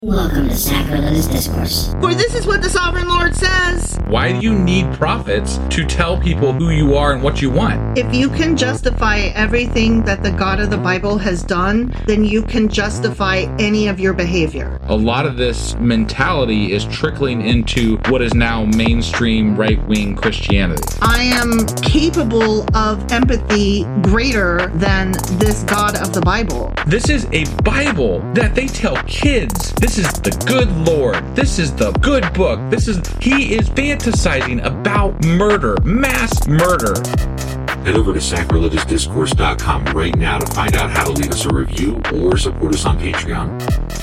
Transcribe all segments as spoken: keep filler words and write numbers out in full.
Welcome to Sacrilegious Discourse. For this is what the Sovereign Lord says. Why do you need prophets to tell people who you are and what you want? If you can justify everything that the God of the Bible has done, then you can justify any of your behavior. A lot of this mentality is trickling into what is now mainstream right-wing Christianity. I am capable of empathy greater than this God of the Bible. This is a Bible that they tell kids. This is the good Lord. This is the good book. This is, he is fantasizing about murder, mass murder. Head over to sacrilegious discourse dot com right now to find out how to leave us a review or support us on Patreon.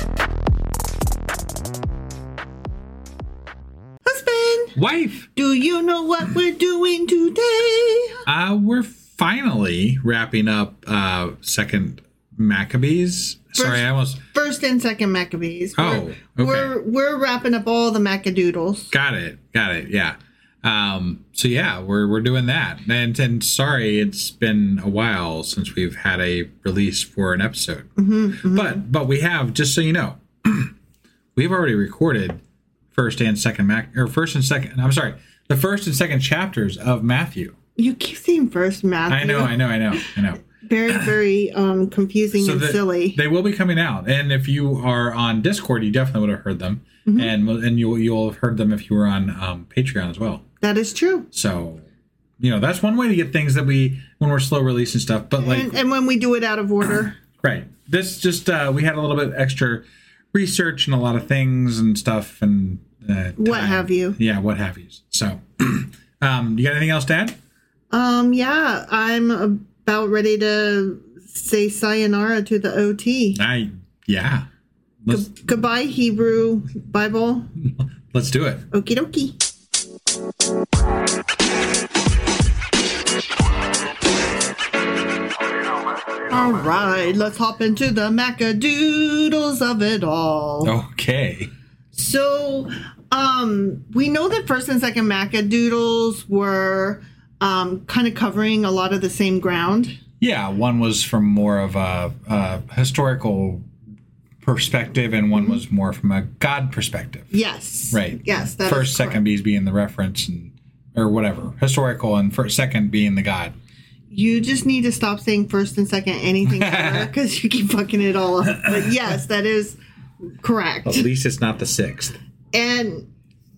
Husband! Wife! Do you know what we're doing today? Uh, we're finally wrapping up uh, Second Maccabees. First, Sorry, I almost... First and Second Maccabees. Oh, we're, okay. We're, we're wrapping up all the Maccadoodles. Got it. Got it, yeah. Um, so yeah, we're we're doing that. And, and sorry, it's been a while since we've had a release for an episode. Mm-hmm, mm-hmm. But but we have, just so you know, we've already recorded first and second Mac or first and second. I'm sorry, the first and second chapters of Matthew. You keep saying first Matthew. I know, I know, I know, I know. Very, very um, confusing so and the, silly. They will be coming out, and if you are on Discord, you definitely would have heard them, mm-hmm. and and you you'll have heard them if you were on um, Patreon as well. That is true. So, you know, that's one way to get things that we when we're slow releasing stuff. But like, and, and when we do it out of order, right? This just uh, we had a little bit extra research and a lot of things and stuff and uh, what have you? Yeah, what have you? So, um, you got anything else to add? Um, yeah, I'm about ready to say sayonara to the O T. I yeah. Let's, G- goodbye, Hebrew Bible. Let's do it. Okie dokie. All right, let's hop into the Maccadoodles of it all. Okay. So, um, we know that first and second Maccadoodles were um, kind of covering a lot of the same ground. Yeah, one was from more of a, a historical perspective, and one was more from a God perspective. Yes. Right. Yes. That first, is second B's being the reference, and or whatever, historical, and first, second being the God. You just need to stop saying first and second anything because you keep fucking it all up. But yes, that is correct. At least it's not the sixth. And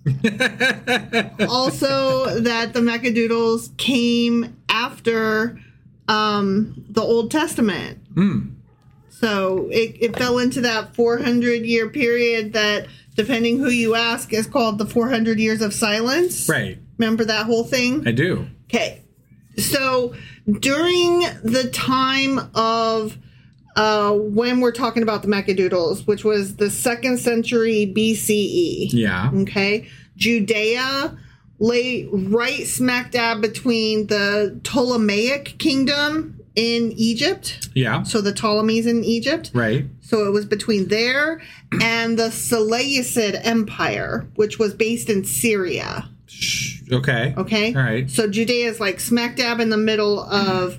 also that the Maccadoodles came after um, the Old Testament. Mm. So it, it fell into that four hundred year period that, depending who you ask, is called the four hundred years of silence. Right. Remember that whole thing? I do. Okay. So during the time of uh, when we're talking about the Maccadoodles, which was the second century B C E. Yeah. Okay. Judea lay right smack dab between the Ptolemaic kingdom in Egypt. Yeah. So the Ptolemies in Egypt. Right. So it was between there and the Seleucid Empire, which was based in Syria. Okay. Okay. All right. So Judea is like smack dab in the middle of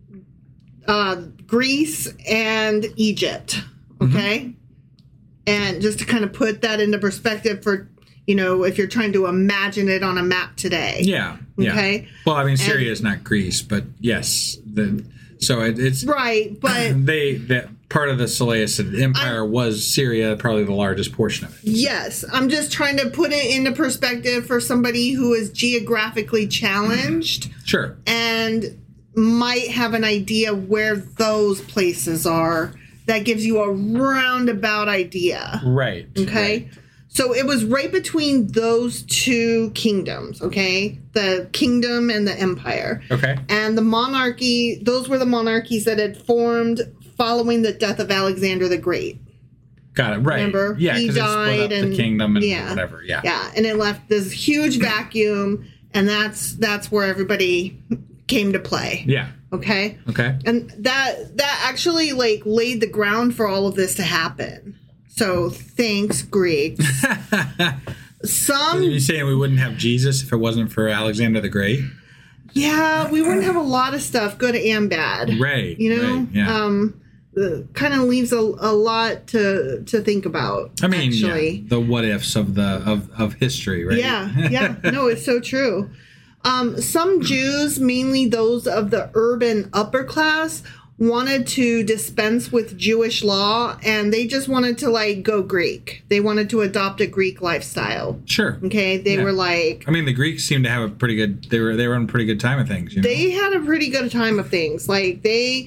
uh, Greece and Egypt. Okay. Mm-hmm. And just to kind of put that into perspective for, you know, if you're trying to imagine it on a map today. Yeah. Yeah. Okay. Well, I mean, Syria and, is not Greece, but yes. The, so it, it's. Right. But. They. That part of the Seleucid Empire I'm, was Syria, probably the largest portion of it. So. Yes. I'm just trying to put it into perspective for somebody who is geographically challenged. Sure. And might have an idea where those places are. That gives you a roundabout idea. Right. Okay. Right. So it was right between those two kingdoms, okay? The kingdom and the empire. Okay. And the monarchy, those were the monarchies that had formed following the death of Alexander the Great. Got it. Right. Remember? Yeah, he because it died split up and the kingdom and yeah, whatever. Yeah. Yeah, and it left this huge vacuum, and that's that's where everybody came to play. Yeah. Okay? Okay. And that that actually like laid the ground for all of this to happen. So thanks, Greeks. Some Are you saying we wouldn't have Jesus if it wasn't for Alexander the Great? Yeah, we wouldn't have a lot of stuff, good and bad. Right. You know? Right, yeah. Um uh, kind of leaves a, a lot to to think about. I mean, actually. yeah, the what ifs of the of, of history, right? Yeah, yeah. No, it's so true. Um, some Jews, mainly those of the urban upper class, wanted to dispense with Jewish law, and they just wanted to like go Greek. They wanted to adopt a Greek lifestyle. Sure. Okay, they Yeah. were like, I mean, the Greeks seemed to have a pretty good. They were they were on a pretty good time of things. You know? they had a pretty good time of things. Like they,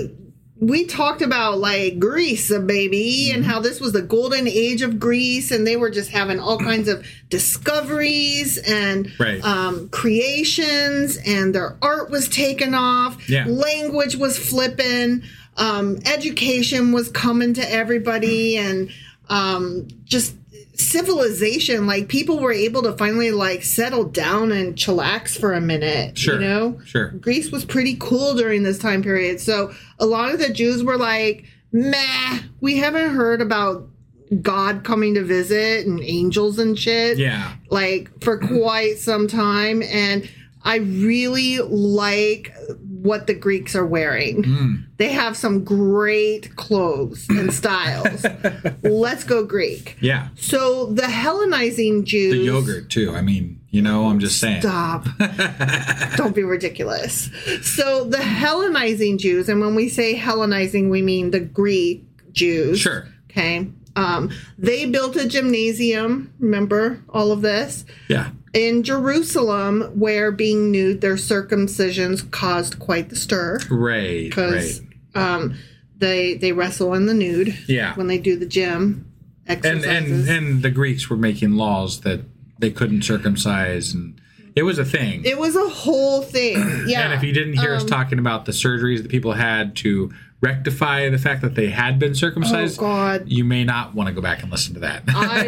we talked about like Greece, baby, Mm-hmm. and how this was the golden age of Greece, and they were just having all kinds of discoveries and Right. um, creations, and their art was taken off. Yeah. Language was flipping. Um, education was coming to everybody, and um, just civilization. Like people were able to finally like settle down and chillax for a minute. Sure. You know, Sure. Greece was pretty cool during this time period. So a lot of the Jews were like, meh, we haven't heard about God coming to visit and angels and shit. Yeah. Like for quite some time. And I really like what the Greeks are wearing. Mm. They have some great clothes and styles. Let's go Greek. Yeah. So the Hellenizing Jews. The yogurt too. I mean, you know, I'm just saying. Stop. Don't be ridiculous. So the Hellenizing Jews, and when we say Hellenizing, we mean the Greek Jews. Sure. Okay. Um, they built a gymnasium. Remember all of this? Yeah. In Jerusalem, where being nude, their circumcisions caused quite the stir. Right. Because Right. um, they they wrestle in the nude. Yeah. When they do the gym And exercises. and and the Greeks were making laws that they couldn't circumcise, and it was a thing. it was a whole thing. Yeah. And if you didn't hear us Um, talking about the surgeries that people had to rectify the fact that they had been circumcised, Oh, God. you may not want to go back and listen to that. I,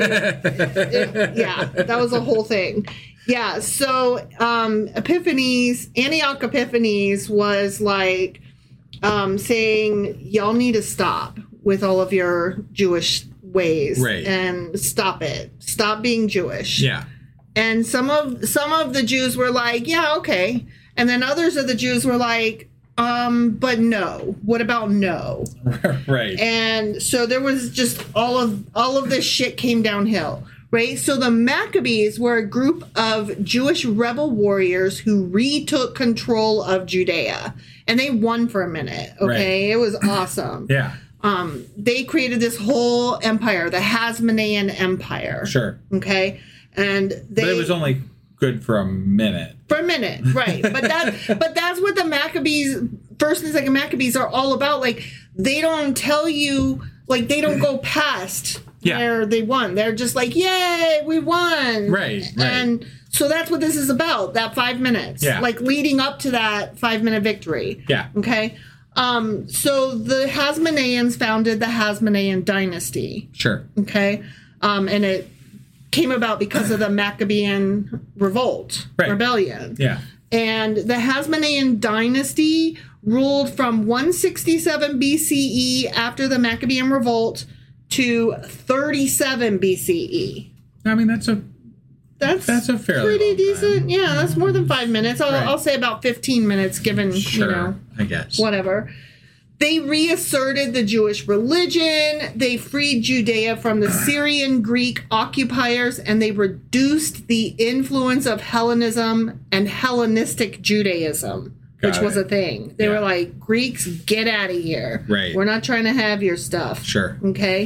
it- yeah, that was a whole thing. Yeah, so um, Epiphanes, Antioch Epiphanes was like um, saying, y'all need to stop with all of your Jewish ways. Right. And stop it. Stop being Jewish. Yeah. And some of some of the Jews were like, yeah, okay. And then others of the Jews were like, um, but no. What about no? Right. And so there was just all of all of this shit came downhill, right? So the Maccabees were a group of Jewish rebel warriors who retook control of Judea, and they won for a minute. Okay, Right. It was awesome. Yeah. Um, they created this whole empire, the Hasmonean Empire. Sure. Okay, and they But it was only good for a minute. for a minute, right? But that, but that's what the Maccabees, first and second Maccabees, are all about. Like they don't tell you, like they don't go past Yeah. where they won. They're just like, "Yay, we won!" Right, right. And so that's what this is about. That five minutes, Yeah. like leading up to that five minute victory. Yeah. Okay. Um. So the Hasmoneans founded the Hasmonean dynasty. Sure. Okay. Um. And it came about because of the Maccabean revolt, Right. rebellion. Yeah. And the Hasmonean dynasty ruled from one sixty-seven B C E after the Maccabean revolt to thirty-seven B C E. I mean, that's a That's That's a fairly pretty long decent. time. Yeah, that's more than five minutes. I'll, Right. I'll say about fifteen minutes, given sure. you know I guess. whatever. They reasserted the Jewish religion. They freed Judea from the Syrian Greek occupiers, and they reduced the influence of Hellenism and Hellenistic Judaism, which Got was it. a thing. They Yeah. were like, Greeks, get out of here. Right. We're not trying to have your stuff. Sure. Okay.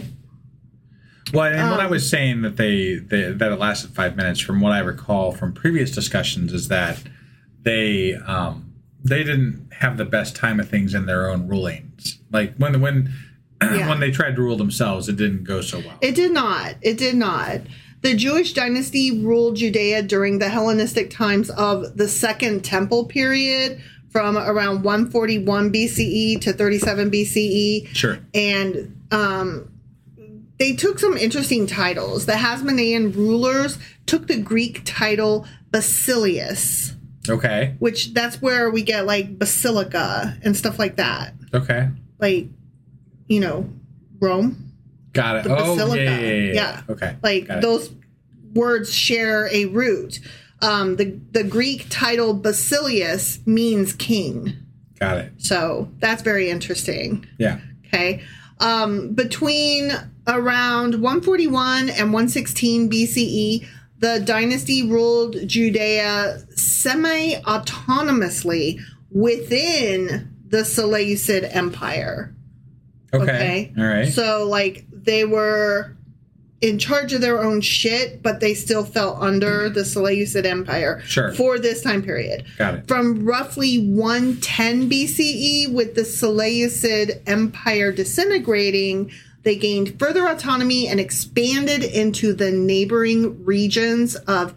Well, and what I Um, was saying that they, they that it lasted five minutes, from what I recall from previous discussions, is that they um, they didn't have the best time of things in their own rulings. Like when when Yeah. when they tried to rule themselves, it didn't go so well. It did not. It did not. The Jewish dynasty ruled Judea during the Hellenistic times of the Second Temple period from around one forty-one B C E to thirty-seven B C E. Sure. And um, they took some interesting titles. The Hasmonean rulers took the Greek title Basilius, Okay. which that's where we get like basilica and stuff like that. Okay. Like, you know, Rome. Got it. The Oh, yeah, basilica. yeah, yeah, yeah. Yeah. Okay. Like Got it. those words share a root. Um, the the Greek title Basilius means king, Got it. so that's very interesting. Yeah. Okay. Um, between around one forty-one and one sixteen B C E, the dynasty ruled Judea semi-autonomously within the Seleucid Empire. Okay. Okay. All right. So, like, they were in charge of their own shit, but they still fell under the Seleucid Empire Sure. for this time period. Got it. From roughly one ten B C E, with the Seleucid Empire disintegrating, they gained further autonomy and expanded into the neighboring regions of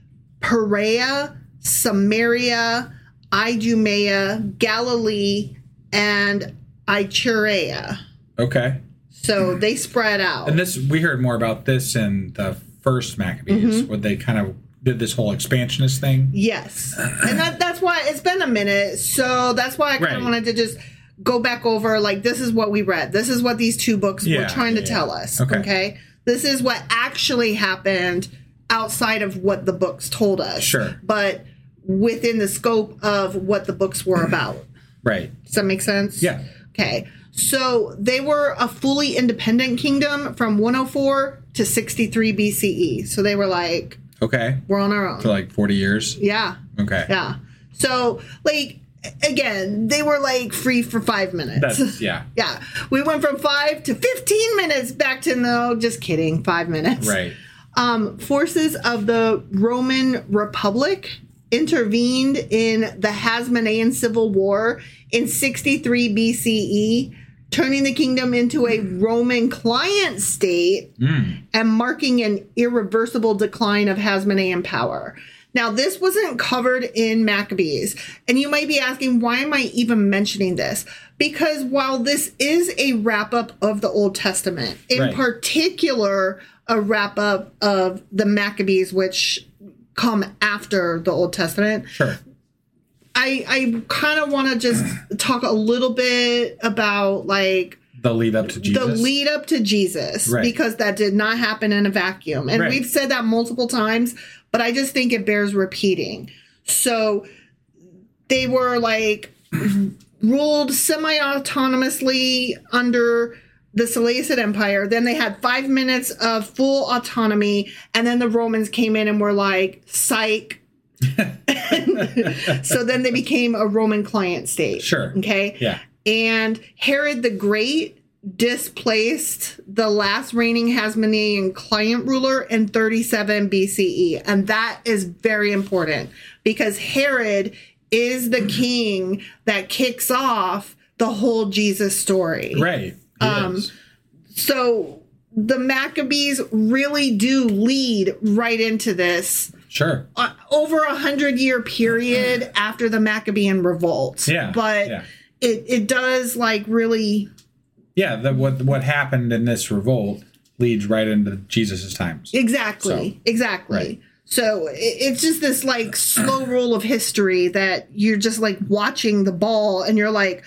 Perea, Samaria, Idumea, Galilee, and Iturea. Okay. So they spread out. And this, we heard more about this in the first Maccabees, Mm-hmm. where they kind of did this whole expansionist thing. Yes. And that, that's why it's been a minute. So that's why I kind of Right. wanted to just go back over, like, this is what we read. This is what these two books Yeah, were trying to yeah, tell yeah. us. Okay. Okay. This is what actually happened outside of what the books told us. Sure. But within the scope of what the books were about. Right. Does that make sense? Yeah. Okay. So they were a fully independent kingdom from one oh four to sixty-three B C E. So they were like, Okay. we're on our own. For like forty years. Yeah. Okay. Yeah. So, like, again, they were like free for five minutes. That's, yeah. Yeah. We went from five to fifteen minutes back to no, just kidding, five minutes. Right. Um, forces of the Roman Republic intervened in the Hasmonean Civil War in sixty-three B C E, turning the kingdom into a Roman client state Mm. and marking an irreversible decline of Hasmonean power. Now, this wasn't covered in Maccabees, and you might be asking, why am I even mentioning this? Because while this is a wrap-up of the Old Testament, in Right. particular, a wrap-up of the Maccabees, which come after the Old Testament, Sure. I, I kind of want to just talk a little bit about, like, The lead up to Jesus. the lead up to Jesus, Right. because that did not happen in a vacuum. And Right. we've said that multiple times, but I just think it bears repeating. So they were like ruled semi-autonomously under the Seleucid Empire. Then they had five minutes of full autonomy, and then the Romans came in and were like, psych. So then they became a Roman client state. Sure. Okay. Yeah. And Herod the Great displaced the last reigning Hasmonean client ruler in thirty-seven B C E. And that is very important because Herod is the king that kicks off the whole Jesus story. Right. He Um, is. So the Maccabees really do lead right into this Sure. uh, over a hundred year period after the Maccabean revolt. Yeah, But yeah. it, it does like really, Yeah. The, what what happened in this revolt leads right into Jesus' times. exactly, So, exactly. right. So it, it's just this like slow roll of history that you're just like watching the ball and you're like,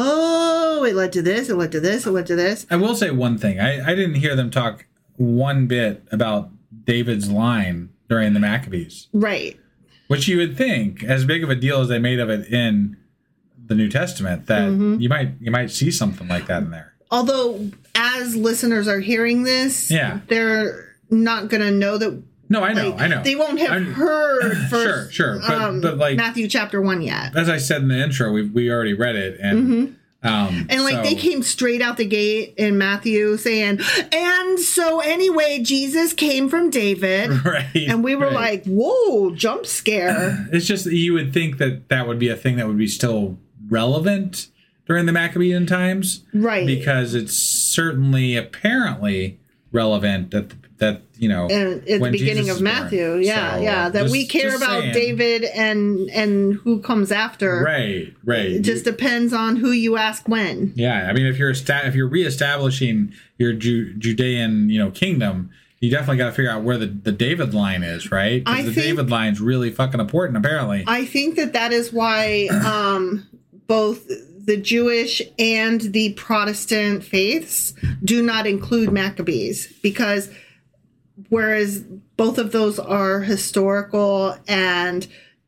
oh, it led to this, it led to this, it led to this. I will say one thing. I, I didn't hear them talk one bit about David's line during the Maccabees, Right. which you would think, as big of a deal as they made of it in the New Testament, that Mm-hmm. you might you might see something like that in there. Although as listeners are hearing this, Yeah. they're not going to know that. No, I know, Like, I know. They won't have I'm- heard Sure, first, sure, but, um, but like Matthew chapter one yet. as I said in the intro, we we already read it, and um, And like so- they came straight out the gate in Matthew saying, and so anyway, Jesus came from David. right, And we were right. like, whoa, jump scare. It's just that you would think that that would be a thing that would be still relevant during the Maccabean times, Right. because it's certainly apparently relevant that that you know And at the when beginning Jesus of is born. Matthew. Yeah, So, yeah. That just- we care just about saying. David and and who comes after. Right, right. It just depends on who you ask when. Yeah, I mean, if you're esta- if you're reestablishing your Ju- Judean, you know, kingdom, you definitely got to figure out where the, the David line is, right? I Because the think- David line's really fucking important, apparently. I think that that is why um, both the Jewish and the Protestant faiths do not include Maccabees, because whereas both of those are historical and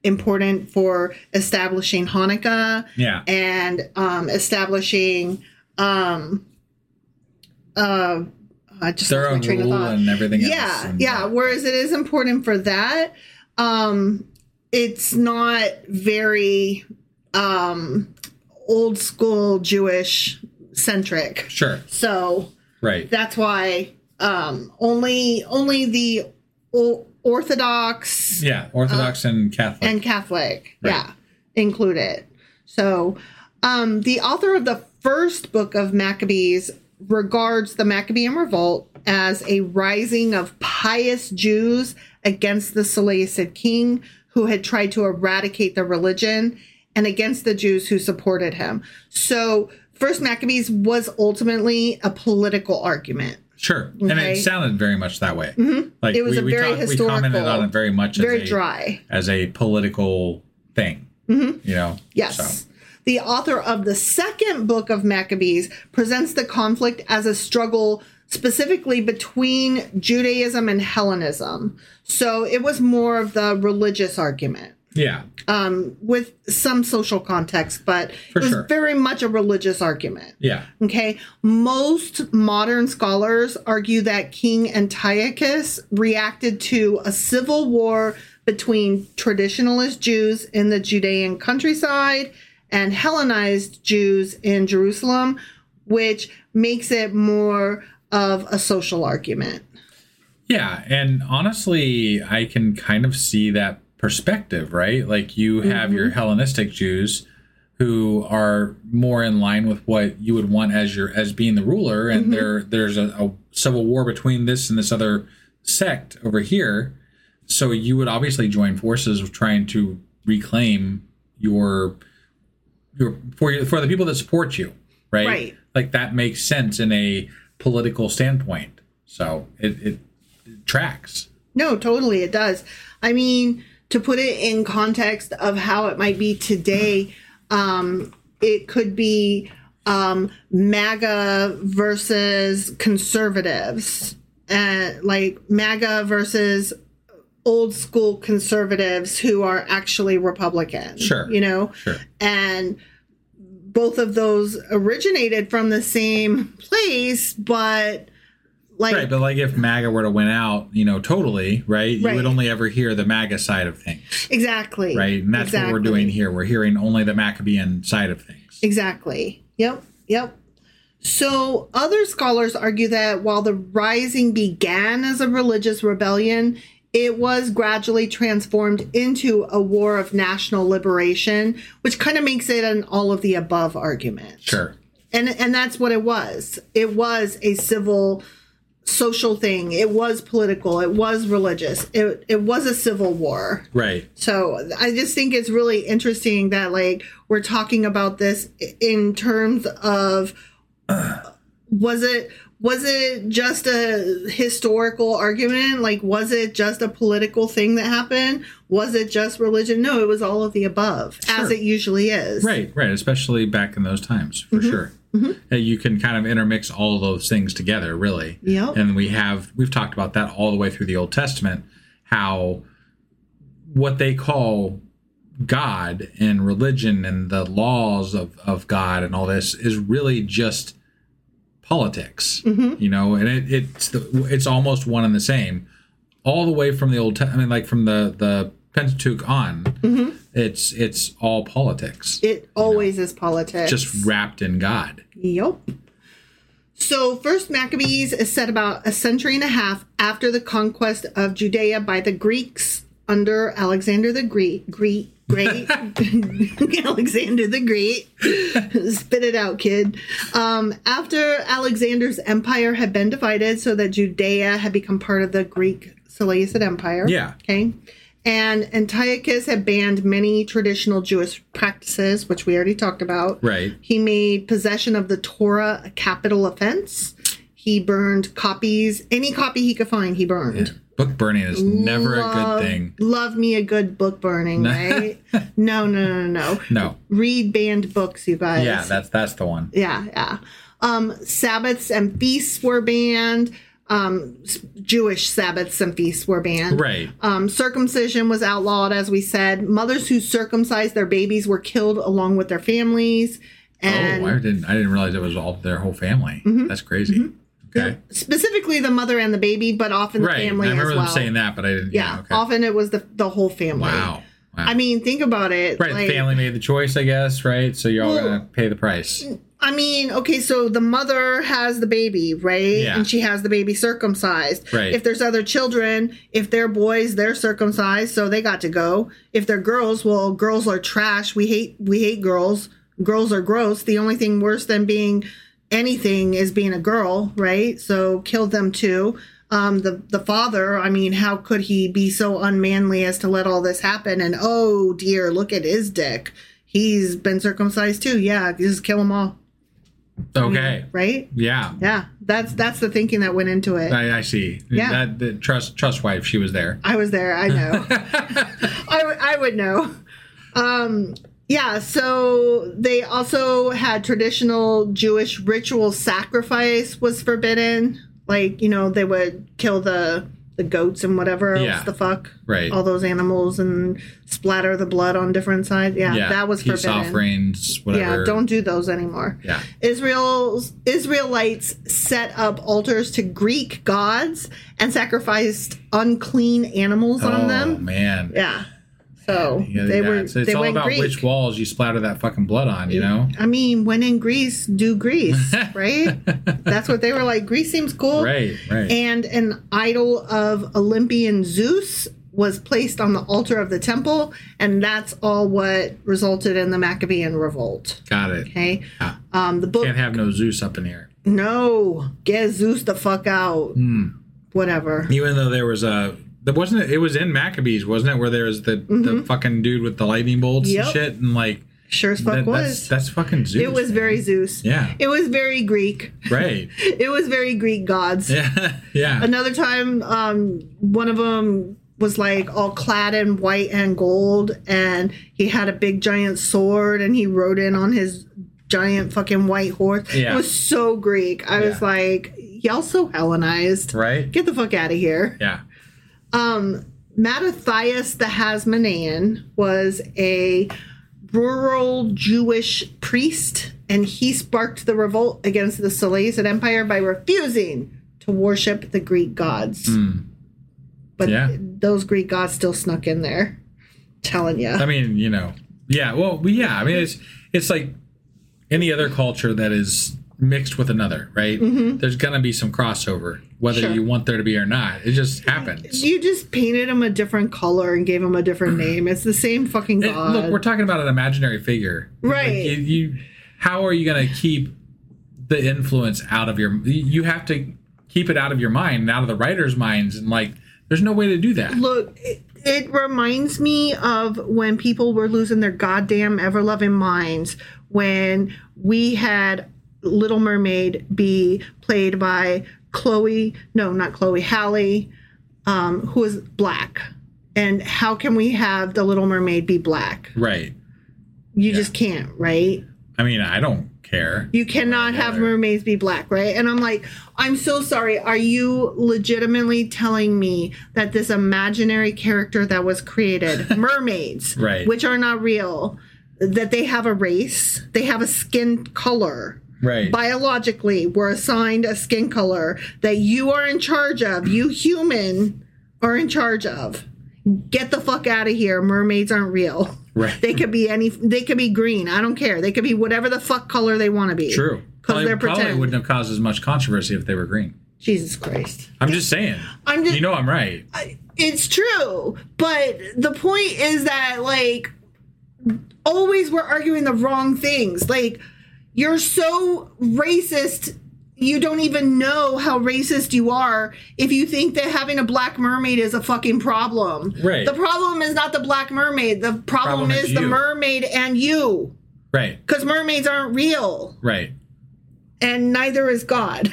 important for establishing Hanukkah Yeah. and um, establishing um, uh, I just Their lost my own train of rule thought. and everything else. Yeah, and, yeah. uh, Whereas it is important for that, um, it's not very um, old school Jewish centric. Sure. So Right. that's why um, only only the o- Orthodox Yeah. Orthodox and Catholic. and Catholic, Right. yeah, include it. So, um, the author of the first book of Maccabees regards the Maccabean revolt as a rising of pious Jews against the Seleucid king who had tried to eradicate the religion and against the Jews who supported him. So, First Maccabees was ultimately a political argument. Sure. And Okay. it sounded very much that way. Mm-hmm. Like It was we, a we, very talked, we commented historical, on it very much very as a, dry. as a political thing. Mm-hmm. You know? Yes. So. The author of the second book of Maccabees presents the conflict as a struggle specifically between Judaism and Hellenism. So it was more of the religious argument Yeah. um, with some social context, but For it was sure. very much a religious argument. Yeah. Okay. Most modern scholars argue that King Antiochus reacted to a civil war between traditionalist Jews in the Judean countryside and Hellenized Jews in Jerusalem, which makes it more of a social argument. Yeah. And honestly, I can kind of see that perspective, right? Like you have Mm-hmm. your Hellenistic Jews who are more in line with what you would want as your as being the ruler, and Mm-hmm. there there's a, a civil war between this and this other sect over here. So you would obviously join forces with trying to reclaim your your for your, for the people that support you, right? Right. Like that makes sense in a political standpoint. So it, it, it tracks. No, totally, it does. I mean, to put it in context of how it might be today, um, it could be um, MAGA versus conservatives, uh, like MAGA versus old school conservatives who are actually Republican. Sure. You know? Sure. And both of those originated from the same place, but like, Right, but like if MAGA were to win out, you know, totally, right? You Right. would only ever hear the MAGA side of things, exactly. right? And that's exactly. what we're doing here. We're hearing only the Maccabean side of things. Exactly. Yep. Yep. So other scholars argue that while the rising began as a religious rebellion, it was gradually transformed into a war of national liberation, which kind of makes it an all of the above argument. Sure. And and that's what it was. It was a civil social thing. It was political. It was religious. It it was a civil war. Right. So I just think it's really interesting that like we're talking about this in terms of uh, was it was it just a historical argument? Like was it just a political thing that happened? Was it just religion? No, it was all of the above, as Sure. it usually is. Right, right. Especially back in those times, for Mm-hmm. sure. Uh, You can kind of intermix all of those things together, really. Yep. And we have we've talked about that all the way through the Old Testament, how what they call God and religion and the laws of, of God and all this is really just politics, Mm-hmm. you know, and it, it's the, it's almost one and the same, all the way from the Old Testament. I mean, like from the the Pentateuch on, Mm-hmm. it's it's all politics, It always is politics. just wrapped in God. Yep. So, First Maccabees is set about a century and a half after the conquest of Judea by the Greeks under Alexander the Great. Great, great, Alexander the Great. Spit it out, kid. Um, after Alexander's empire had been divided, so that Judea had become part of the Greek Seleucid Empire. Yeah. Okay. And Antiochus had banned many traditional Jewish practices, which we already talked about. Right. He made possession of the Torah a capital offense. He burned copies. Any copy he could find, he burned. Book burning is never a Love- good thing. Love me a good book burning, right? no, no, no, no. No. Read banned books, you guys. Yeah, that's that's the one. Yeah, yeah. Um, Sabbaths and feasts were banned. Um, s- Jewish Sabbaths and feasts were banned. Right. Um, circumcision was outlawed, as we said. Mothers who circumcised their babies were killed along with their families. And oh, I didn't. I didn't realize it was all their whole family. Mm-hmm. That's crazy. Mm-hmm. Okay. Specifically the mother and the baby, but often the right. family I remember as well. them saying that, but I didn't. Yeah. yeah okay. Often it was the the whole family. Wow. Wow. I mean, think about it. Right. Like, the family made the choice, I guess. Right. So you're all Well, gonna pay the price. I mean, okay, so the mother has the baby, right? Yeah. And she has the baby circumcised. Right. If there's other children, if they're boys, they're circumcised, so they got to go. If they're girls, well, girls are trash. We hate we hate girls. Girls are gross. The only thing worse than being anything is being a girl, right? So kill them too. Um, the the father, I mean, how could he be so unmanly as to let all this happen? And oh dear, look at his dick. He's been circumcised too. Yeah, just kill them all. Okay. Right? Yeah. Yeah, that's that's the thinking that went into it. I, I see. Yeah. That the trust trust wife. She was there. I was there. I know. I, w- I would know. Um, yeah. So they also had traditional Jewish ritual sacrifice was forbidden. Like, you know, they would kill the the goats and whatever else Yeah. the fuck. Right. All those animals and splatter the blood on different sides. Yeah, Yeah. that was Peace forbidden. offerings. Whatever. Yeah, don't do those anymore. Yeah. Israel's Israelites set up altars to Greek gods and sacrificed unclean animals on Oh them. man. Yeah. So Yeah, they yeah. were It's, it's they all went about Greek. which walls you splatter that fucking blood on. You know. I mean, when in Greece, do Greece, right? That's what they were like. Greece seems cool. Right. Right. And an idol of Olympian Zeus was placed on the altar of the temple, and that's all what resulted in the Maccabean revolt. Got it. Okay. Yeah. Um, the book. Can't have no Zeus up in here. No, get Zeus the fuck out. Mm. Whatever. Even though there was a, there wasn't it, it was in Maccabees, wasn't it? Where there was the the fucking dude with the lightning bolts Yep. and shit, and like Sure as fuck that, was. that's that's fucking Zeus. It was man. very Zeus. Yeah. It was very Greek. Right. It was very Greek gods. Yeah. Yeah. Another time, um, one of them was like all clad in white and gold, and he had a big giant sword, and he rode in on his giant fucking white horse. Yeah. It was so Greek. I was Yeah. like, y'all so Hellenized. Right. Get the fuck out of here. Yeah. Um, Mattathias the Hasmonean was a rural Jewish priest, and he sparked the revolt against the Seleucid Empire by refusing to worship the Greek gods. Mm. But Yeah. those Greek gods still snuck in there. Telling you. I mean, you know, yeah. Well, we- yeah. I mean, it's it's like any other culture that is mixed with another, right? Mm-hmm. There's gonna be some crossover, whether Sure. you want there to be or not. It just happens. You just painted him a different color and gave him a different name. It's the same fucking It- god. look, we're talking about an imaginary figure, Right. Like, you, you, how are you going to keep the influence out of your? You have to keep it out of your mind and out of the writers' minds, and like, there's no way to do that. Look, it, it reminds me of when people were losing their goddamn ever-loving minds when we had Little Mermaid be played by Chloe, no, not Chloe, Halle, um, who is black. And how can we have the Little Mermaid be black? Right. You Yeah. just can't, right? I mean, I don't care. You cannot have Whatever. mermaids be black, right? And I'm like, I'm so sorry. Are you legitimately telling me that this imaginary character that was created, mermaids, Right. which are not real, that they have a race, they have a skin color? Right. Biologically, we're assigned a skin color that you are in charge of. You human are in charge of. Get the fuck out of here. Mermaids aren't real. Right. They could be any. They could be green. I don't care. They could be whatever the fuck color they want to be. True. Because Probably, they're probably pretend. wouldn't have caused as much controversy if they were green. Jesus Christ. I'm just saying. I'm just- you know, I'm right. It's true, but the point is that like always we're arguing the wrong things. Like you're so racist. You don't even know how racist you are if you think that having a black mermaid is a fucking problem. Right. The problem is not the black mermaid. The problem, Problem is is the you. mermaid and you. Right. Because mermaids aren't real. Right. And neither is God.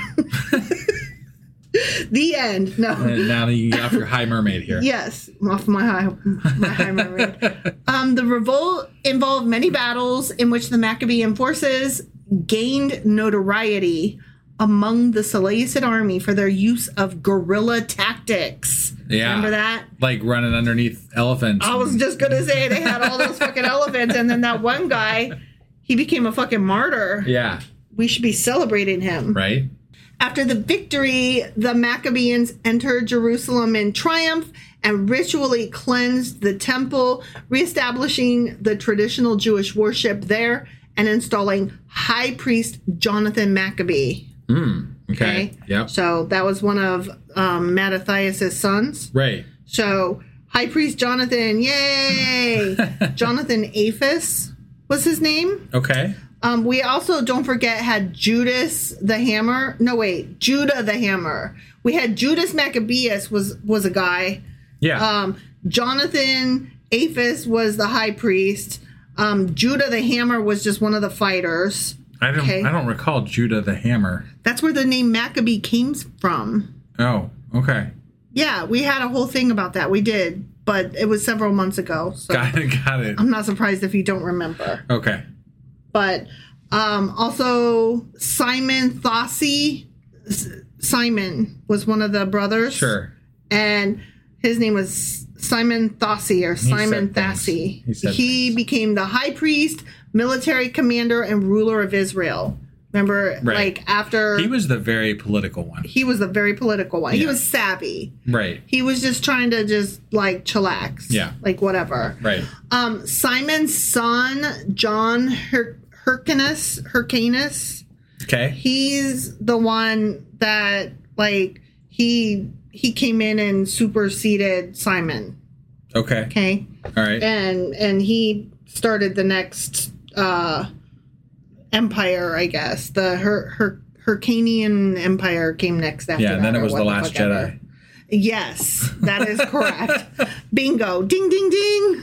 The end. No. And now you get off your high mermaid here. Yes, off my high, my high mermaid. Um, the revolt involved many battles in which the Maccabean forces gained notoriety among the Seleucid army for their use of guerrilla tactics. Yeah. Remember that? Like running underneath elephants. I was just gonna say they had all those fucking elephants, and then that one guy, he became a fucking martyr. Yeah. We should be celebrating him. Right. After the victory, the Maccabees entered Jerusalem in triumph and ritually cleansed the temple, reestablishing the traditional Jewish worship there and installing high priest Jonathan Maccabee. Mm, okay. Okay. Yep. So that was one of um, Mattathias' sons. Right. So high priest Jonathan, yay! Jonathan Aphis was his name. Okay. Um, we also, don't forget, had Judas the Hammer. No, wait, Judah the Hammer. We had Judas Maccabeus was was a guy. Yeah. Um, Jonathan Aphis was the high priest. Um, Judah the Hammer was just one of the fighters. I don't. Okay. I don't recall Judah the Hammer. That's where the name Maccabee came from. Oh. Okay. Yeah, we had a whole thing about that. We did, but it was several months ago. So Got it. Got it. I'm not surprised if you don't remember. Okay. But um, also Simon Thossi. S- Simon was one of the brothers. Sure. And his name was Simon Thossi or Simon said things. Thassi. He said He things. became the high priest, military commander, and ruler of Israel. Remember, Right. like after He was the very political one. he was the very political one. He Yeah. was savvy. Right. He was just trying to just like chillax. Yeah. Like whatever. Right. Um, Simon's son, John Hir- Hyrcanus, Hyrcanus, Okay. he's the one that like he he came in and superseded Simon. Okay. Okay. All right. And and he started the next uh empire, I guess. The Her Her Hyrcanian Empire came next after Yeah, that. and then it or was what The Last fuck ever. Jedi. Yes, that is correct. Bingo. Ding, ding, ding.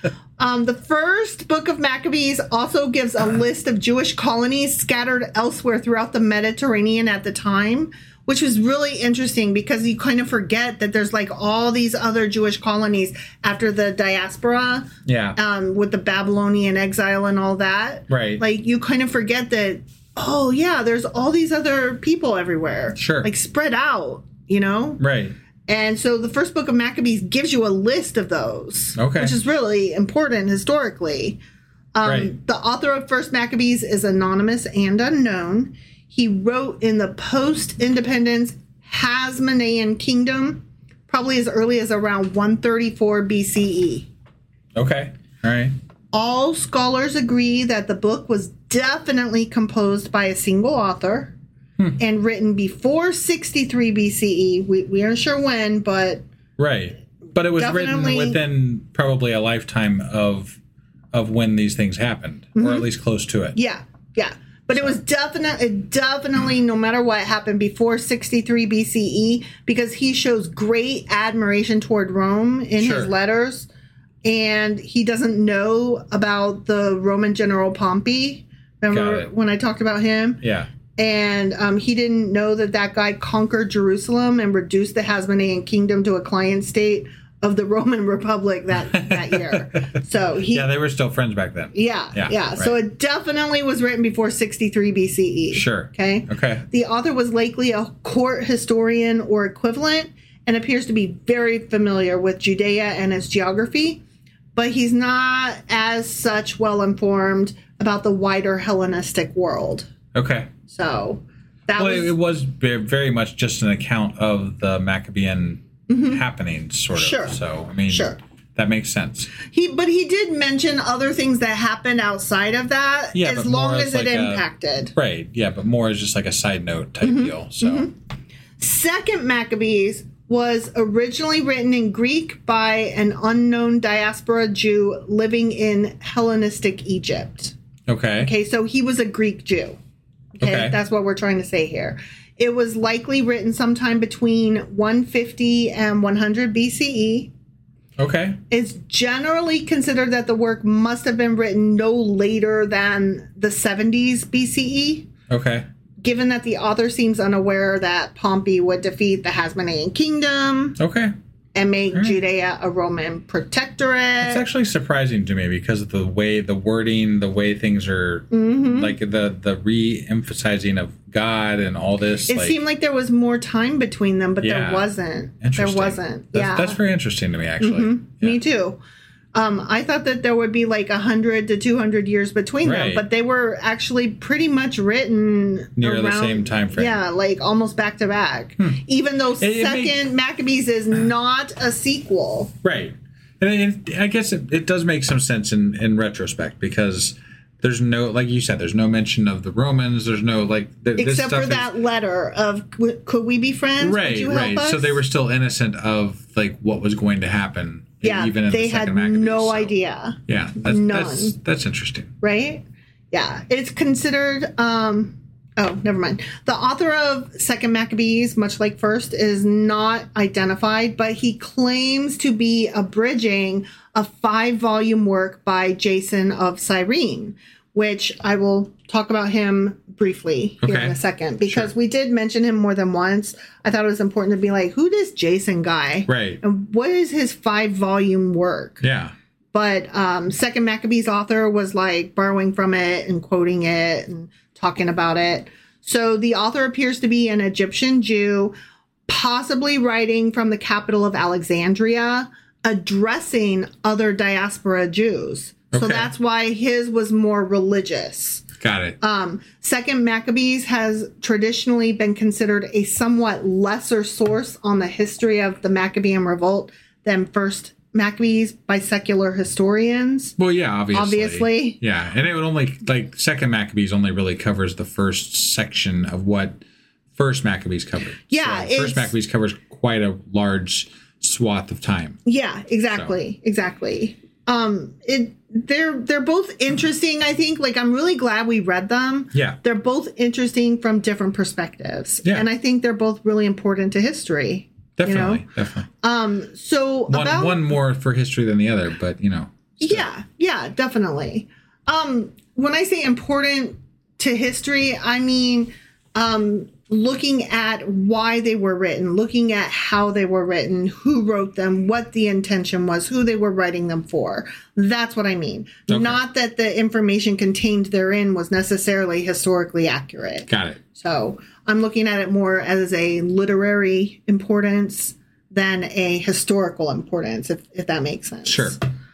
Um, the first book of Maccabees also gives a list of Jewish colonies scattered elsewhere throughout the Mediterranean at the time, which was really interesting because you kind of forget that there's like all these other Jewish colonies after the diaspora, Yeah. um, with the Babylonian exile and all that. Right. Like you kind of forget that, oh yeah, there's all these other people everywhere. Sure. Like spread out, you know? Right. And so the first book of Maccabees gives you a list of those, Okay. which is really important historically. Um, Right. The author of First Maccabees is anonymous and unknown. He wrote in the post-independence Hasmonean kingdom, probably as early as around one thirty-four B C E. Okay. All right. All scholars agree that the book was definitely composed by a single author and written before sixty-three B C E. We, we aren't sure when, but Right. But it was Definitely- written within probably a lifetime of of when these things happened, or at least close to it. yeah, yeah. But it was definitely, definitely, no matter what, happened before sixty-three B C E because he shows great admiration toward Rome in Sure. his letters. And he doesn't know about the Roman general Pompey. Got Remember it. when I talked about him? Yeah. And um, he didn't know that that guy conquered Jerusalem and reduced the Hasmonean kingdom to a client state of the Roman Republic that, that year. So he, Yeah, they were still friends back then. yeah, Yeah, yeah. So right. it definitely was written before sixty-three B C E. Sure. Okay. Okay. The author was likely a court historian or equivalent and appears to be very familiar with Judea and its geography, but he's not as such well informed about the wider Hellenistic world. Okay. So that Well, was it, it was ve- very much just an account of the Maccabean happenings, sort of. Sure. So, I mean, Sure. that makes sense. he, but he did mention other things that happened outside of that, Yeah, as but long more as as it like a- impacted. Right. Yeah, but more as just like a side note type deal. So, Second Maccabees was originally written in Greek by an unknown diaspora Jew living in Hellenistic Egypt. okay. Okay, so he was a Greek Jew. Okay, Okay. that's what we're trying to say here. It was likely written sometime between one fifty and one hundred B C E. Okay. It's generally considered that the work must have been written no later than the seventies B C E, Okay. given that the author seems unaware that Pompey would defeat the Hasmonean kingdom Okay. and make right. Judea a Roman protectorate. It's actually surprising to me because of the way the wording, the way things are, like the the re-emphasizing of God and all this. It like, seemed like there was more time between them, but Yeah. there wasn't. There interesting. wasn't. That's, yeah. that's very interesting to me, actually. Yeah. Me too. Um, I thought that there would be like one hundred to two hundred years between them, Right. but they were actually pretty much written Near the around- same time frame. Yeah, like almost back to back. Even though It- it Second make- Maccabees is not a sequel. Right. And it, I guess it, it does make some sense in, in retrospect because there's no, like you said, there's no mention of the Romans. There's no, like, th- this Except stuff for that letter of, "W- could we be friends? Would Right, you help right. us?" So they were still innocent of, like, what was going to happen. Yeah, even in they the had Second Maccabees, no so, idea. Yeah, that's, None. that's that's interesting. Right? Yeah. It's considered um oh, never mind. The author of Second Maccabees, much like First, is not identified, but he claims to be abridging a five-volume work by Jason of Cyrene, which I will talk about him briefly here Okay. in a second because Sure. we did mention him more than once. I thought it was important to be like, who is Jason guy? Right. And what is his five-volume work? Yeah. But um, Second Maccabees author was like borrowing from it and quoting it and talking about it. So the author appears to be an Egyptian Jew, possibly writing from the capital of Alexandria, addressing other diaspora Jews. So Okay. that's why his was more religious. Got it. Um, Second Maccabees has traditionally been considered a somewhat lesser source on the history of the Maccabean revolt than First Maccabees by secular historians. Well, yeah, obviously. Obviously. Yeah, and it would only, like, Second Maccabees only really covers the first section of what First Maccabees covered. Yeah, So it's- First Maccabees covers quite a large swath of time. Yeah, exactly, exactly. Um, it they're they're both interesting. I think. Like, I'm really glad we read them. Yeah. They're both interesting from different perspectives. Yeah. And I think they're both really important to history. Definitely, You know? definitely. Um. So One, about one more for history than the other, but, you know. Yeah, yeah, definitely. Um, when I say important to history, I mean um, looking at why they were written, looking at how they were written, who wrote them, what the intention was, who they were writing them for. That's what I mean. Okay. Not that the information contained therein was necessarily historically accurate. Got it. So I'm looking at it more as a literary importance than a historical importance, if, if that makes sense. Sure.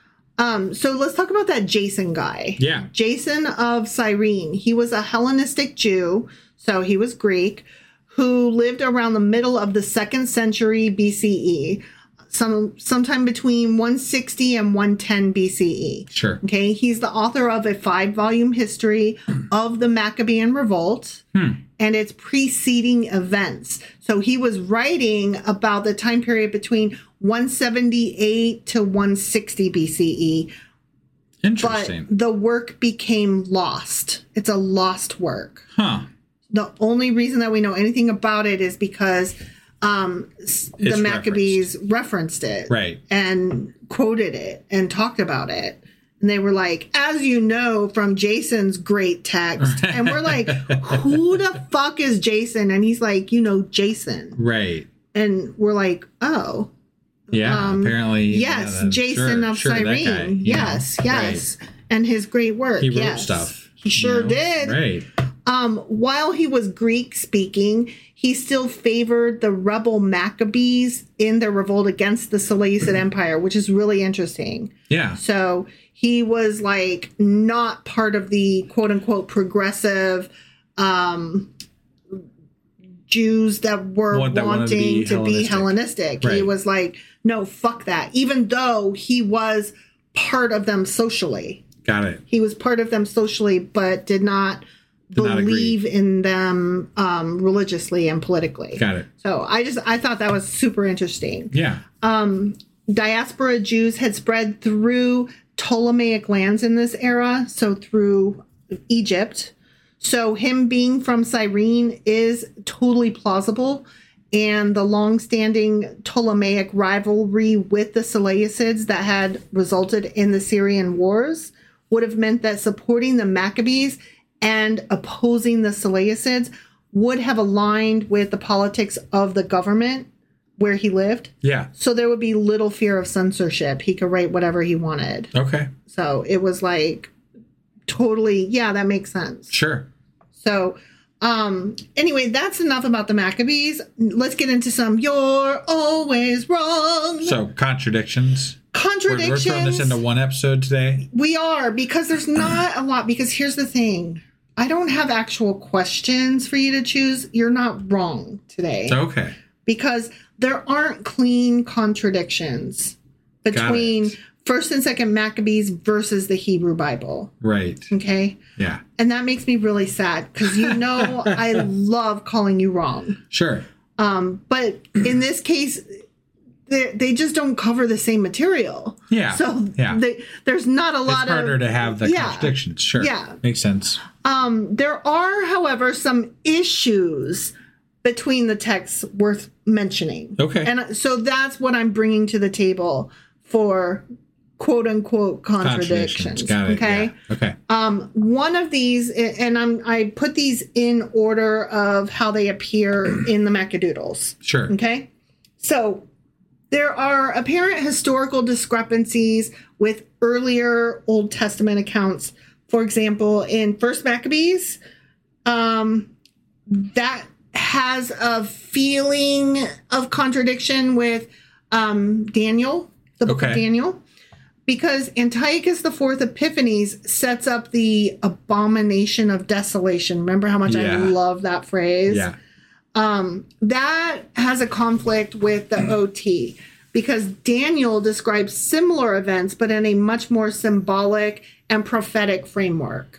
Um, so let's talk about that Jason guy. Yeah. Jason of Cyrene. He was a Hellenistic Jew, so he was Greek, who lived around the middle of the second century B C E, some sometime between one sixty and one ten B C E. Sure. Okay, he's the author of a five-volume history of the Maccabean Revolt and its preceding events. So he was writing about the time period between one seventy-eight to one sixty B C E, but Interesting. the work became lost. It's a lost work. Huh. The only reason that we know anything about it is because um, s- the It's Maccabees referenced it Right. and quoted it and talked about it. And they were like, as you know from Jason's great text. And we're like, who the fuck is Jason? And he's like, you know, Jason. Right. And we're like, oh, Yeah. Um, apparently. yes, yeah, that- Jason sure, of sure, that guy, Cyrene. you know. Yes, yes. Right. And his great work. He wrote yes. stuff. He sure you know? did. Right. Um, while he was Greek speaking, he still favored the rebel Maccabees in their revolt against the Seleucid Empire, which is really interesting. Yeah. So he was like not part of the quote unquote progressive um, Jews that were One that wanted to wanting be to be Hellenistic. Hellenistic. He Right. was like, no, fuck that. Even though he was part of them socially. Got it. He was part of them socially, but did not Did not agree. believe in them um, religiously and politically. Got it. So I just I thought that was super interesting. Yeah. Diaspora Jews had spread through Ptolemaic lands in this era, so through Egypt. So him being from Cyrene is totally plausible. And the long-standing Ptolemaic rivalry with the Seleucids that had resulted in the Syrian wars would have meant that supporting the Maccabees and opposing the Seleucids would have aligned with the politics of the government where he lived. Yeah. So there would be little fear of censorship. He could write whatever he wanted. Okay. So it was like totally, yeah, that makes sense. Sure. So um anyway, that's enough about the Maccabees. Let's get into some you're always wrong. So contradictions. contradictions. We're, we're throwing this into one episode today. We are, because there's not a lot. Because here's the thing. I don't have actual questions for you to choose. You're not wrong today. Okay. Because there aren't clean contradictions between First and Second Maccabees versus the Hebrew Bible. Right. Okay? Yeah. And that makes me really sad because you know I love calling you wrong. Sure. Um, but in this case, they, they just don't cover the same material. Yeah. So yeah. They, there's not a lot it's harder of... to have the yeah, contradictions. Sure. Yeah. Makes sense. Um, there are, however, some issues between the texts worth mentioning. Okay. And so that's what I'm bringing to the table for quote unquote contradictions. Got it. Okay. Yeah. Okay. Um, one of these, and I'm, I put these in order of how they appear in the Maccadoodles. Sure. Okay. So there are apparent historical discrepancies with earlier Old Testament accounts. For example, in First Maccabees, um, that has a feeling of contradiction with um, Daniel, the book okay. of Daniel, because Antiochus the Fourth Epiphanes sets up the abomination of desolation. Remember how much yeah. I love that phrase? Yeah. Um, that has a conflict with the O T because Daniel describes similar events, but in a much more symbolic and prophetic framework.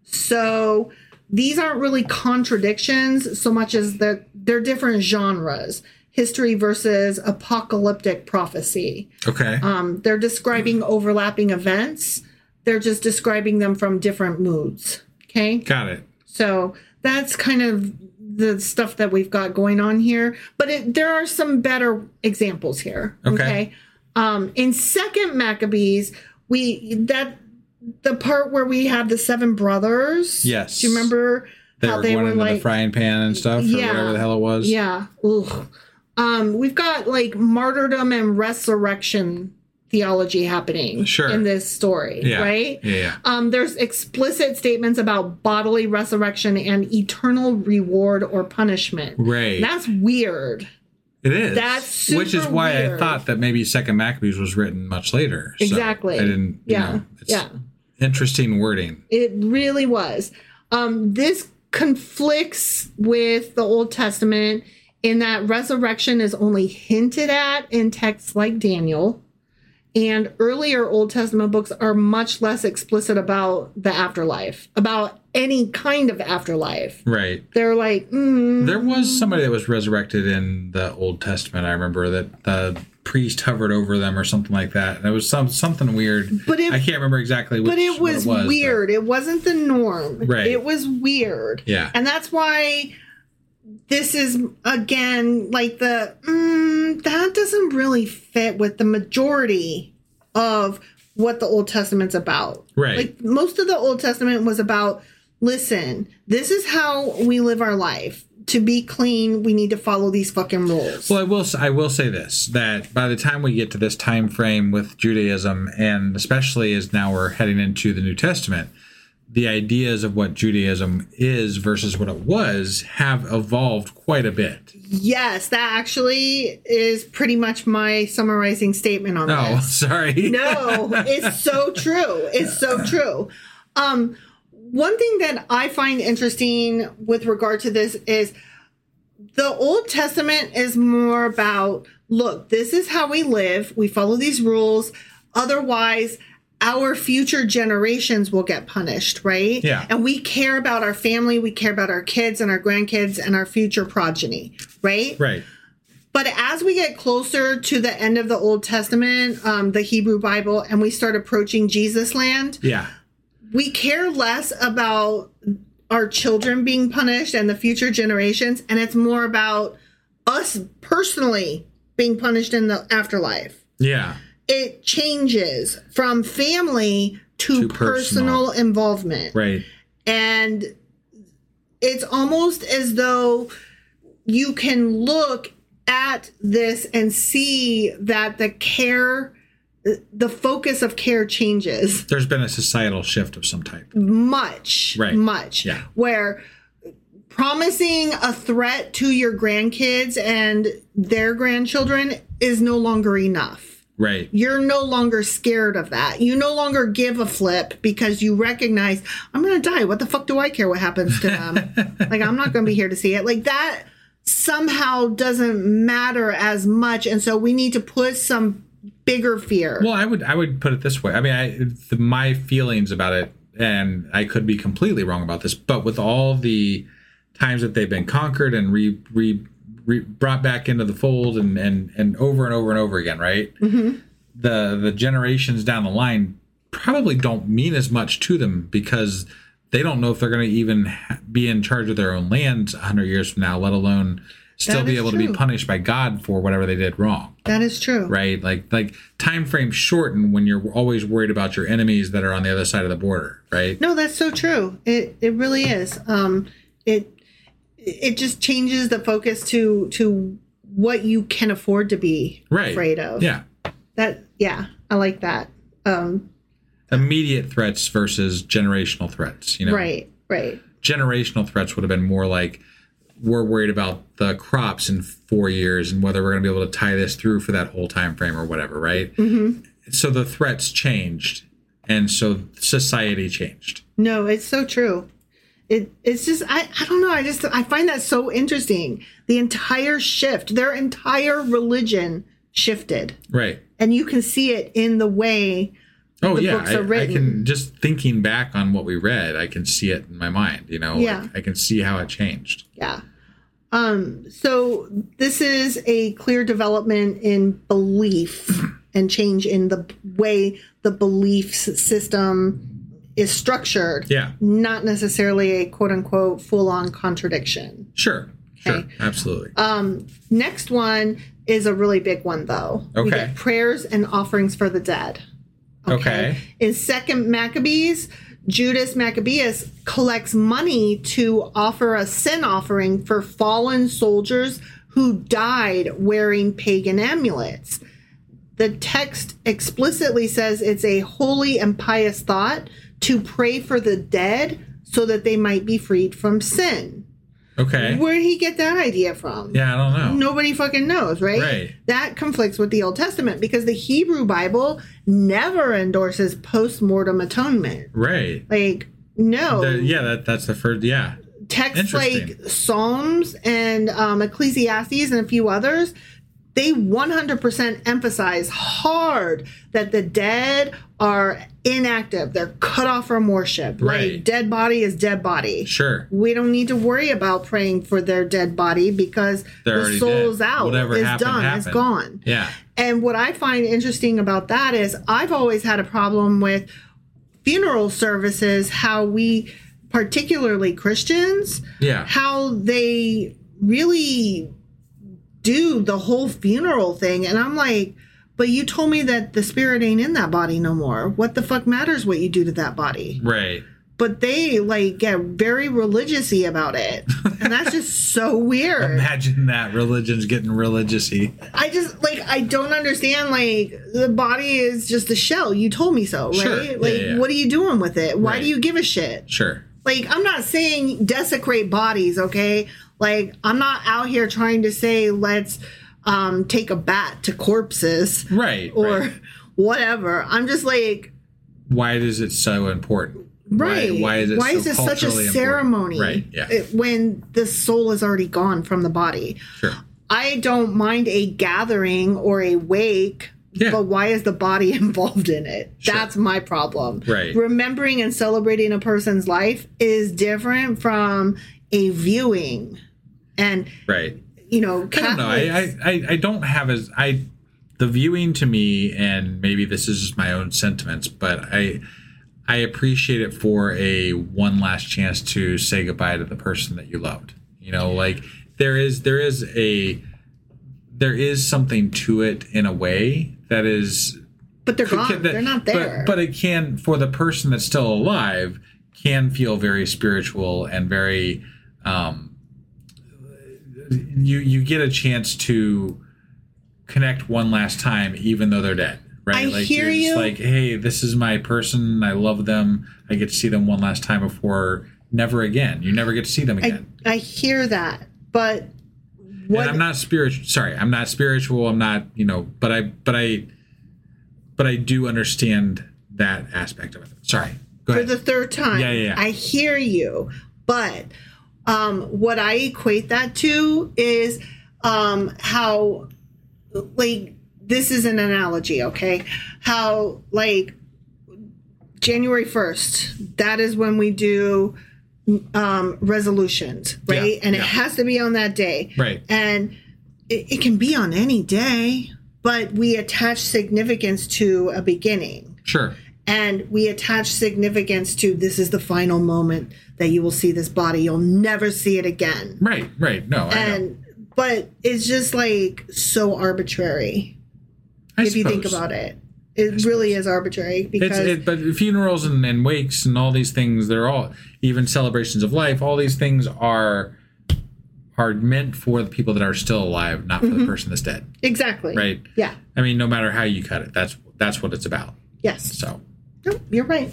So these aren't really contradictions so much as they're, they're different genres. History versus apocalyptic prophecy. Okay. Um, they're describing overlapping events. They're just describing them from different moods. Okay. Got it. So that's kind of the stuff that we've got going on here. But it, there are some better examples here. Okay. okay? Um, in Second Maccabees, we that the part where we have the seven brothers. Yes. Do you remember They how were they going were into like the frying pan and stuff, or yeah, whatever the hell it was. Yeah. Ugh. Um, we've got like martyrdom and resurrection theology happening Sure. in this story, Yeah. right? Yeah, yeah. Um, there's explicit statements about bodily resurrection and eternal reward or punishment. Right. That's weird. It is. That's Which is super why weird. I thought that maybe Second Maccabees was written much later. So Exactly. I didn't, you Yeah. know, it's Yeah. interesting wording. It really was. Um, this conflicts with the Old Testament in that resurrection is only hinted at in texts like Daniel. And earlier Old Testament books are much less explicit about the afterlife, about any kind of afterlife. Right. They're like, mm, There was somebody that was resurrected in the Old Testament. I remember that the priest hovered over them or something like that. There was some something weird. But it- I can't remember exactly which but it what was, it was weird. but- It wasn't the norm. Right. It was weird. Yeah. And that's why this is, again, like the, mm, that doesn't really fit with the majority of what the Old Testament's about. Right. Like, most of the Old Testament was about, listen, this is how we live our life. To be clean, we need to follow these fucking rules. Well, I will. I will say this: that by the time we get to this time frame with Judaism, and especially as now we're heading into the New Testament, the ideas of what Judaism is versus what it was have evolved quite a bit. Yes, that actually is pretty much my summarizing statement on Oh, this. sorry. No, it's so true. It's so true. Um, one thing that I find interesting with regard to this is the Old Testament is more about, look, this is how we live. We follow these rules. Otherwise, our future generations will get punished, right? Yeah. And we care about our family. We care about our kids and our grandkids and our future progeny, right? Right. But as we get closer to the end of the Old Testament, um, the Hebrew Bible, and we start approaching Jesus land, Yeah. we care less about our children being punished and the future generations, and it's more about us personally being punished in the afterlife. Yeah. It changes from family to, To personal. personal involvement. Right. And it's almost as though you can look at this and see that the care, the focus of care changes There's been a societal shift of some type. much, Right. much, Yeah. where promising a threat to your grandkids and their grandchildren is no longer enough. Right. You're no longer scared of that. You no longer give a flip because you recognize, I'm going to die. What the fuck do I care what happens to them? Like, I'm not going to be here to see it. Like, that somehow doesn't matter as much. And so we need to put some bigger fear. Well, I would I would put it this way. I mean, I, the, my feelings about it, and I could be completely wrong about this, but with all the times that they've been conquered and re, re Re- brought back into the fold and, and, and over and over and over again, right? Mm-hmm. The the generations down the line probably don't mean as much to them because they don't know if they're going to even ha- be in charge of their own land one hundred years from now, let alone still That be is able true. to be punished by God for whatever they did wrong. That is true. Right? Like like time frames shorten when you're always worried about your enemies that are on the other side of the border, right? No, that's so true. It it really is. Um, it it just changes the focus to to what you can afford to be Right. afraid of. Yeah. That yeah, I like that. Um, Immediate threats versus generational threats, you know? right, right. Generational threats would have been more like, we're worried about the crops in four years and whether we're going to be able to tie this through for that whole time frame or whatever, right? Mm-hmm. So the threats changed, and so society changed. No, it's so true. It it's just I, I don't know. I just I find that so interesting. The entire shift, their entire religion shifted. Right. And you can see it in the way Oh the yeah, books I, are I written. can just thinking back on what we read, I can see it in my mind. You know, Yeah. like, I can see how it changed. Yeah. Um, so this is a clear development in belief and change in the way the belief s- system is structured. Yeah. Not necessarily a quote unquote full on contradiction. Sure. Sure. Okay. Absolutely. Um, next one is a really big one though. We Okay. get prayers and offerings for the dead. Okay. In Second Maccabees, Judas Maccabeus collects money to offer a sin offering for fallen soldiers who died wearing pagan amulets. The text explicitly says it's a holy and pious thought to pray for the dead so that they might be freed from sin. Okay. Where did he get that idea from? Yeah, I don't know. Nobody fucking knows, right? Right. That conflicts with the Old Testament because the Hebrew Bible never endorses post-mortem atonement. Right. Like, no. The- yeah, that that's the first. Yeah. Texts like Interesting. Psalms and um, Ecclesiastes and a few others, they one hundred percent emphasize hard that the dead are inactive. They're cut off from worship. Right. Like, dead body is dead body. Sure. We don't need to worry about praying for their dead body because They're the already soul's dead. out. Whatever it's happened, done. It's happened. gone. Yeah. And what I find interesting about that is I've always had a problem with funeral services, how we, particularly Christians, Yeah. how they really do the whole funeral thing. And I'm like, but you told me that the spirit ain't in that body no more. What the fuck matters what you do to that body? Right. But they like get very religious-y about it. And that's just so weird. Imagine that religion's getting religious-y. I just like I don't understand like the body is just a shell. You told me so, right? Sure. Yeah, Like yeah, yeah. what are you doing with it? Why Right. do you give a shit? Sure. Like I'm not saying desecrate bodies, okay? Like I'm not out here trying to say let's um take a bat to corpses Right. or right. whatever. I'm just like Why is it so important? right. Why, why is it Why so is this such a culturally important? ceremony? Right. Yeah. it- when the soul is already gone from the body. Sure. I don't mind a gathering or a wake, Yeah. but why is the body involved in it? Sure. That's my problem. Right. Remembering and celebrating a person's life is different from a viewing. And, Right. you know, I don't Catholics, know. I, I, I don't have as I the viewing to me, and maybe this is just my own sentiments, but I I appreciate it for a one last chance to say goodbye to the person that you loved. You know, like there is there is a there is something to it in a way that is but they're gone. can- that- they're not but- there. But, it can, for the person that's still alive, can feel very spiritual and very. Um, you you get a chance to connect one last time, even though they're dead. Right? I like hear you're just you. like, hey, this is my person. I love them. I get to see them one last time before never again. You never get to see them I, again. I hear that. But what And I'm not spiritual. Sorry, I'm not spiritual. I'm not, you know, but I, but I, but I do understand that aspect of it. Sorry. Go For ahead. the third time. Yeah, yeah, yeah. I hear you. But um, what I equate that to is um, how, like, this is an analogy, okay? How, like, January first, that is when we do um, resolutions, right? Yeah, and yeah. it has to be on that day. Right. And it, it can be on any day, but we attach significance to a beginning. Sure. And we attach significance to this is the final moment that you will see this body. You'll never see it again. Right, right. No, I know. And but it's just like so arbitrary I if you think suppose. about it. It really is arbitrary because It's, it, but funerals and, and wakes and all these things, they're all, even celebrations of life, all these things are are meant for the people that are still alive, not for Mm-hmm. the person that's dead. exactly. Right. Yeah. I mean, no matter how you cut it, that's that's what it's about. Yes. So No, you're right.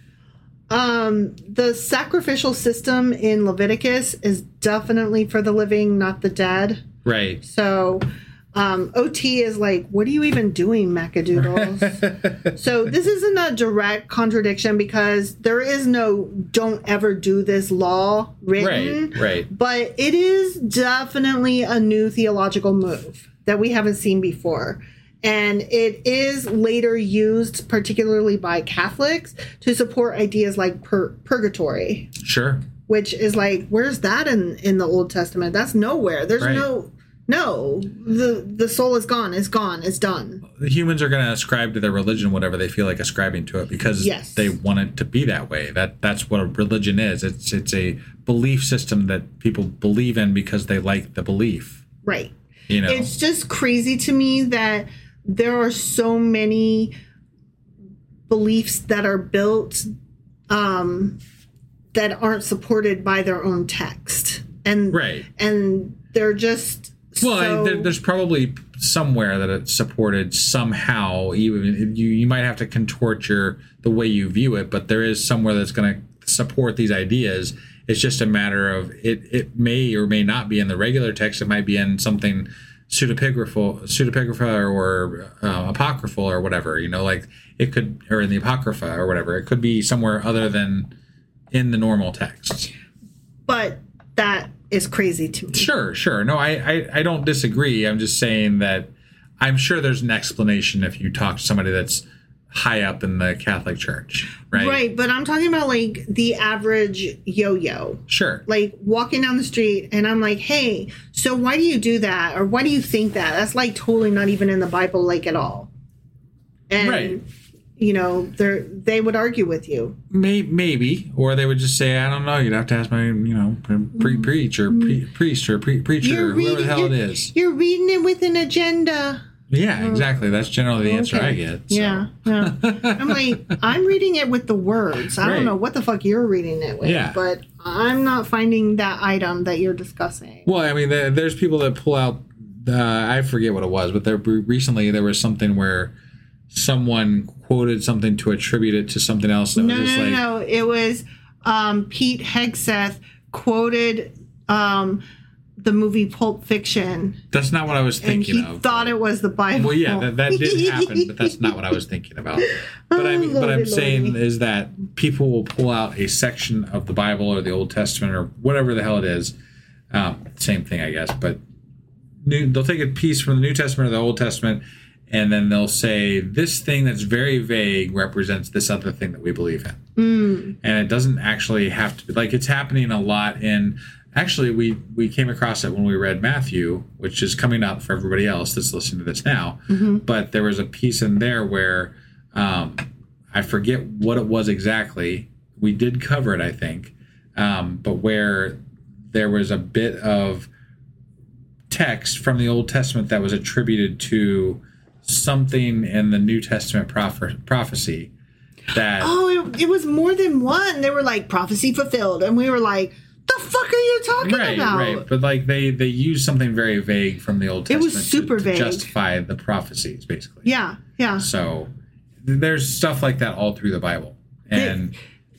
Um, the sacrificial system in Leviticus is definitely for the living, not the dead. right. So um, O T is like, what are you even doing, Macadoodles? So this isn't a direct contradiction because there is no don't ever do this law written. Right, right. But it is definitely a new theological move that we haven't seen before. And it is later used, particularly by Catholics, to support ideas like pur- purgatory, Sure. which is like, where's that in, in the Old Testament? That's nowhere. There's Right. no, no, the the soul is gone, it's gone, it's done. The humans are going to ascribe to their religion whatever they feel like ascribing to it because Yes. they want it to be that way. That that's what a religion is. It's it's a belief system that people believe in because they like the belief. Right. You know. It's just crazy to me that there are so many beliefs that are built um, that aren't supported by their own text. And Right. and they're just Well, so, I, there, there's probably somewhere that it's supported somehow. Even you, you might have to contort your the way you view it, but there is somewhere that's going to support these ideas. It's just a matter of it. It may or may not be in the regular text. It might be in something pseudepigraphal, pseudepigrapha or uh, apocryphal or whatever. You know, like it could, or in the apocrypha or whatever. It could be somewhere other than in the normal text. but that is crazy to me. Sure, sure. No, I, I, I don't disagree. I'm just saying that I'm sure there's an explanation if you talk to somebody that's high up in the Catholic Church, right? Right, but I'm talking about like the average yo-yo. Sure. Like walking down the street and I'm like, hey, so why do you do that? Or why do you think that? That's like totally not even in the Bible, like at all. And, Right. you know, they they would argue with you. May, maybe, or they would just say, I don't know. You'd have to ask my, you know, pre preach or pre priest or pre preacher, or whoever the hell it you're- is. You're reading it with an agenda. Yeah, exactly. That's generally the answer Okay. I get. So. Yeah, yeah. I'm like, I'm reading it with the words. I Right. don't know what the fuck you're reading it with, Yeah. but I'm not finding that item that you're discussing. Well, I mean, there, there's people that pull out. Uh, I forget what it was, but there recently there was something where someone quoted something to attribute it to something else. That No, was just no, like, no, no. It was um, Pete Hegseth quoted um, the movie Pulp Fiction, That's not what I was and thinking he of. thought it was the Bible. Well, yeah, that, that did happen, but that's not what I was thinking about. But I mean, Oh, what I'm Lordy, saying Lordy. is that people will pull out a section of the Bible or the Old Testament or whatever the hell it is. Um, same thing, I guess. But new, they'll take a piece from the New Testament or the Old Testament, and then they'll say this thing that's very vague represents this other thing that we believe in. Mm. And it doesn't actually have to be like it's happening a lot in. Actually, we we came across it when we read Matthew, which is coming up for everybody else that's listening to this now. Mm-hmm. But there was a piece in there where um, I forget what it was exactly. We did cover it, I think, um, but where there was a bit of text from the Old Testament that was attributed to something in the New Testament proph- prophecy. That Oh, it, it was more than one. They were like prophecy fulfilled, and we were like, "The fuck are you talking right, about?" right. But like they they used something very vague from the Old It Testament was super to, to vague. justify the prophecies, basically. Yeah, yeah. So th- there's stuff like that all through the Bible, and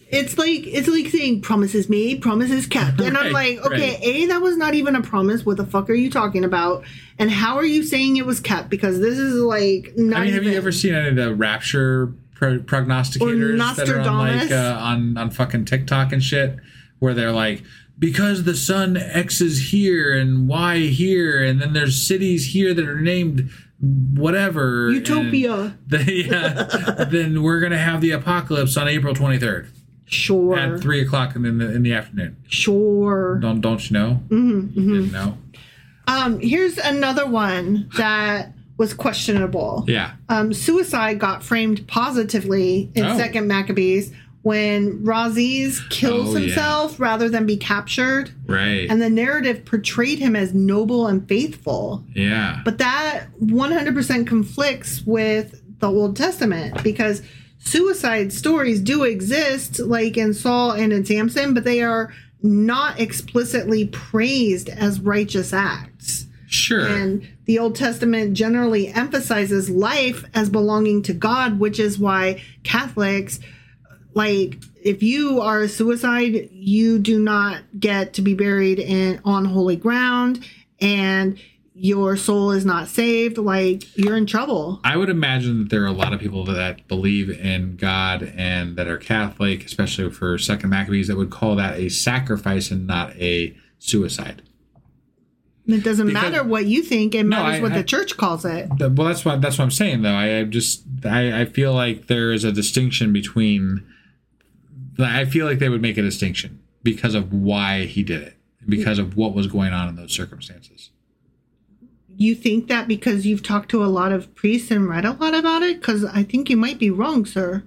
It's like it's like saying promises made, promises kept. And I'm Right, like, okay, right. A, that was not even a promise. What the fuck are you talking about? And how are you saying it was kept? Because this is like not I mean, have even, you ever seen any of the rapture pro- prognosticators that are on like Nostradamus? uh, on on fucking TikTok and shit, where they're like, because the sun X is here and Y here, and then there's cities here that are named whatever Utopia. and They, yeah, then we're gonna have the apocalypse on April twenty-third Sure. at three o'clock in the in the afternoon. Sure. Don't don't you know? Mm-hmm, you didn't know? Um, here's another one that was questionable. Yeah. Um, suicide got framed positively in Oh. Second Maccabees when Raziz kills Oh, yeah. himself rather than be captured. Right. And the narrative portrayed him as noble and faithful. yeah. But that one hundred percent conflicts with the Old Testament because suicide stories do exist, like in Saul and in Samson, but they are not explicitly praised as righteous acts. Sure. And the Old Testament generally emphasizes life as belonging to God, which is why Catholics, like, if you are a suicide, you do not get to be buried in on holy ground, and your soul is not saved. Like, you're in trouble. I would imagine that there are a lot of people that believe in God and that are Catholic, especially for Second Maccabees, that would call that a sacrifice and not a suicide. It doesn't Because- matter what you think; it No, matters I- what I- the church calls it. Th- Well, that's what that's what I'm saying, though. I, I just I, I feel like there is a distinction between. I feel like they would make a distinction because of why he did it, because of what was going on in those circumstances. You think that because you've talked to a lot of priests and read a lot about it? Because I think you might be wrong, sir.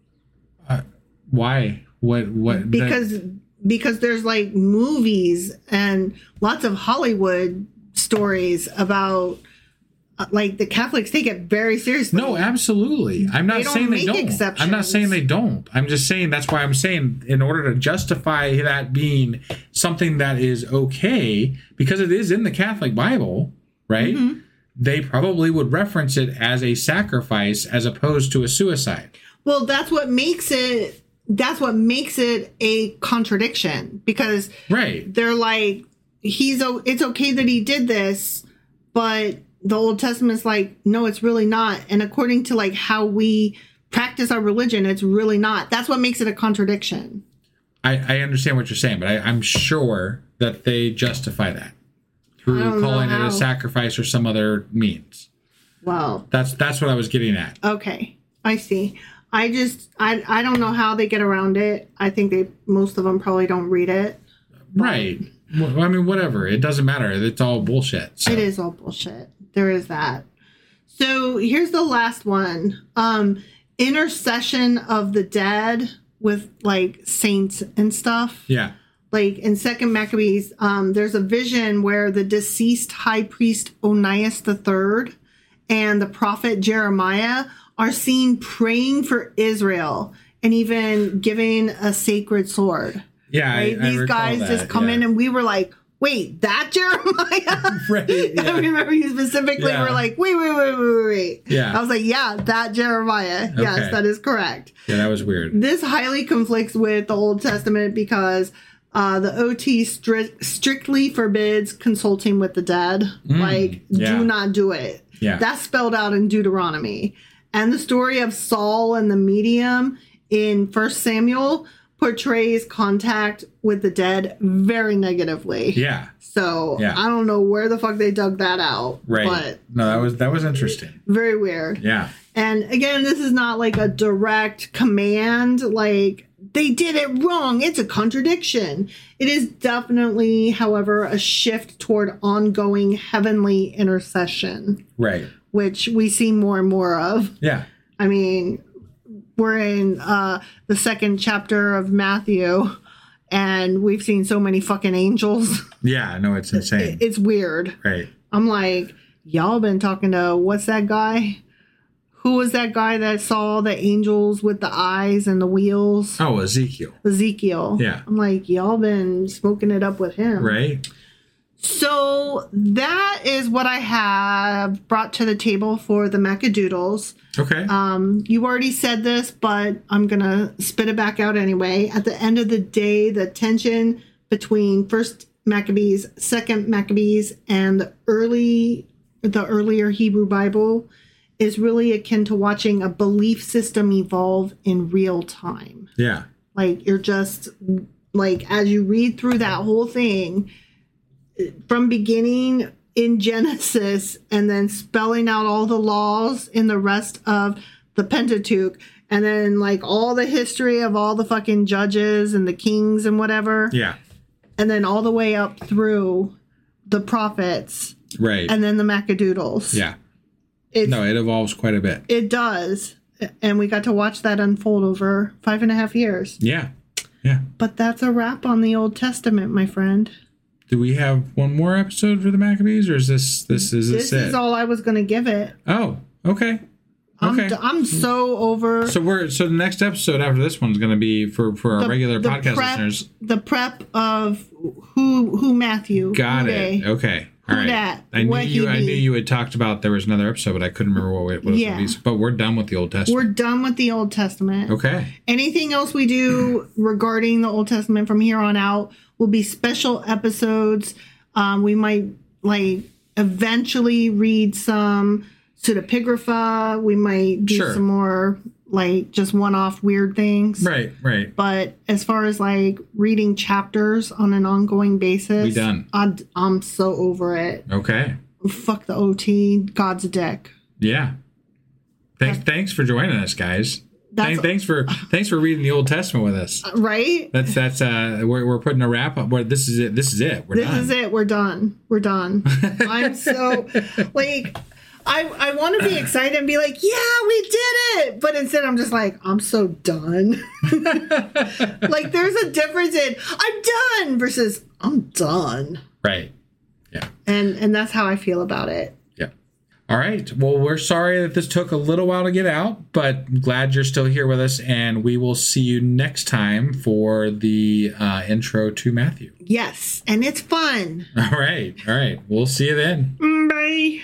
Why? What? What? Because because there's like movies and lots of Hollywood stories about uh, like the Catholics take it very seriously. No, absolutely. I'm not They don't saying they make don't. exceptions. I'm not saying they don't. I'm just saying that's why I'm saying in order to justify that being something that is okay, because it is in the Catholic Bible, right? Mm-hmm. They probably would reference it as a sacrifice as opposed to a suicide. Well, that's what makes it. That's what makes it a contradiction because Right. they're like, he's o- it's okay that he did this, but the Old Testament's like, no, it's really not. And according to like how we practice our religion, it's really not. That's what makes it a contradiction. I, I understand what you're saying, but I, I'm sure that they justify that I through don't know calling it how. a sacrifice or some other means. Well, That's that's what I was getting at. okay, I see. I just I I don't know how they get around it. I think they most of them probably don't read it. Right. Well, I mean, whatever. It doesn't matter. It's all bullshit. So. It is all bullshit. There is that. So here's the last one. Um, intercession of the dead with like saints and stuff. Yeah. Like in Second Maccabees, um, there's a vision where the deceased high priest Onias the Third and the prophet Jeremiah are seen praying for Israel and even giving a sacred sword. Yeah. Right? I, I These recall guys that, just come yeah. in and we were like, wait, that Jeremiah? Right, yeah. I remember you specifically Yeah. were like, wait, wait, wait, wait, wait, wait. Yeah. I was like, yeah, that Jeremiah. Yes, Okay. that is correct. Yeah, that was weird. This highly conflicts with the Old Testament because uh, the O T stri- strictly forbids consulting with the dead. like, yeah. do not do it. Yeah. That's spelled out in Deuteronomy. And the story of Saul and the medium in First Samuel portrays contact with the dead very negatively. Yeah. So Yeah. I don't know where the fuck they dug that out. Right. But No, that was that was interesting. very weird. Yeah. And again, this is not like a direct command, like they did it wrong. It's a contradiction. It is definitely, however, a shift toward ongoing heavenly intercession, Right. which we see more and more of. Yeah. I mean, we're in uh, the second chapter of Matthew, and we've seen so many fucking angels. Yeah. No, it's insane. It's weird. Right. I'm like, y'all been talking to, what's that guy? Who was that guy that saw the angels with the eyes and the wheels? Oh, Ezekiel. Ezekiel. Yeah. I'm like, y'all been smoking it up with him. Right. So that is what I have brought to the table for the Macadoodles. Okay. Um, you already said this, but I'm going to spit it back out anyway. At the end of the day, the tension between first Maccabees, second Maccabees, and the early, the earlier Hebrew Bible is really akin to watching a belief system evolve in real time. Yeah. Like, you're just, like, as you read through that whole thing, from beginning in Genesis and then spelling out all the laws in the rest of the Pentateuch, and then, like, all the history of all the fucking judges and the kings and whatever. Yeah. And then all the way up through the prophets. Right. And then the Macadoodles. Yeah. It's, No, it evolves quite a bit. It does. And we got to watch that unfold over five and a half years. Yeah. Yeah. But that's a wrap on the Old Testament, my friend. Do we have one more episode for the Maccabees, or is this this is this, This it? is all I was going to give it. Oh, okay. Okay. I'm, I'm so over So we're so the next episode after this one is going to be for for our the- regular the podcast prep, listeners. The prep of who who Matthew. Got who it. they. Okay. All Who right. dat, I knew what you. he I knew be. you had talked about there was another episode, but I couldn't remember what it was. Yeah. But we're done with the Old We're Testament. done with the Old Testament. Okay. Anything else we do regarding the Old Testament from here on out will be special episodes. Um, we might like eventually read some pseudepigrapha. We might do Sure. some more like just one-off weird things. Right. Right. But as far as like reading chapters on an ongoing basis, We done. I'm, I'm so over it. Okay. Fuck the O T. God's a dick. Yeah. Thanks. Thanks for joining us, guys. That's- Thank, thanks for thanks for reading the Old Testament with us. Right? That's that's uh we're we're putting a wrap up. Where this is it. This is it. We're This done. is it. We're done. We're done. I'm so like I I want to be excited and be like, yeah, we did it. But instead I'm just like, I'm so done. Like there's a difference in I'm done versus I'm done. Right. Yeah. And and that's how I feel about it. Yeah. All right. Well, we're sorry that this took a little while to get out, but glad you're still here with us, and we will see you next time for the uh, intro to Matthew. Yes, and it's fun. All right. All right. We'll see you then. Mm, bye.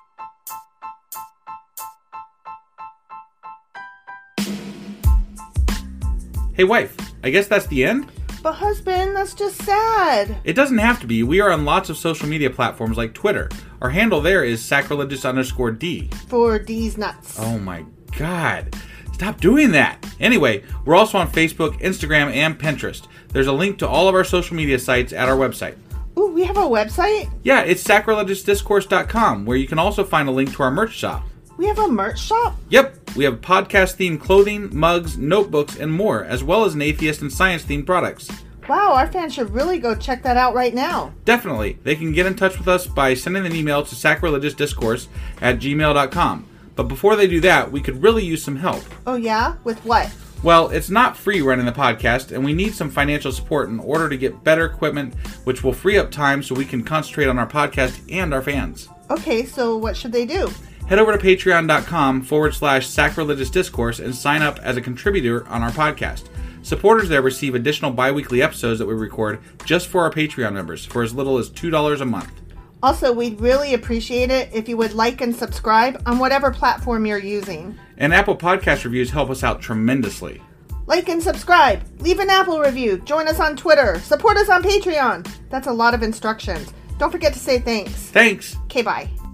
Hey, wife, I guess that's the end? But husband, that's just sad. It doesn't have to be. We are on lots of social media platforms like Twitter. Our handle there is sacrilegious underscore D. For D's nuts. Oh my god. Stop doing that. Anyway, we're also on Facebook, Instagram, and Pinterest. There's a link to all of our social media sites at our website. Ooh, we have a website? Yeah, it's sacrilegious discourse dot com, where you can also find a link to our merch shop. We have a merch shop? Yep, we have podcast-themed clothing, mugs, notebooks, and more, as well as an atheist and science-themed products. Wow, our fans should really go check that out right now. Definitely. They can get in touch with us by sending an email to sacrilegiousdiscourse at gmail dot com. But before they do that, we could really use some help. Oh yeah? With what? Well, it's not free running the podcast, and we need some financial support in order to get better equipment, which will free up time so we can concentrate on our podcast and our fans. Okay, so what should they do? Head over to patreon.com forward slash sacrilegious discourse and sign up as a contributor on our podcast. Supporters there receive additional bi-weekly episodes that we record just for our Patreon members for as little as two dollars a month. Also, we'd really appreciate it if you would like and subscribe on whatever platform you're using. And Apple Podcast reviews help us out tremendously. Like and subscribe. Leave an Apple review. Join us on Twitter. Support us on Patreon. That's a lot of instructions. Don't forget to say thanks. Thanks! Okay, bye.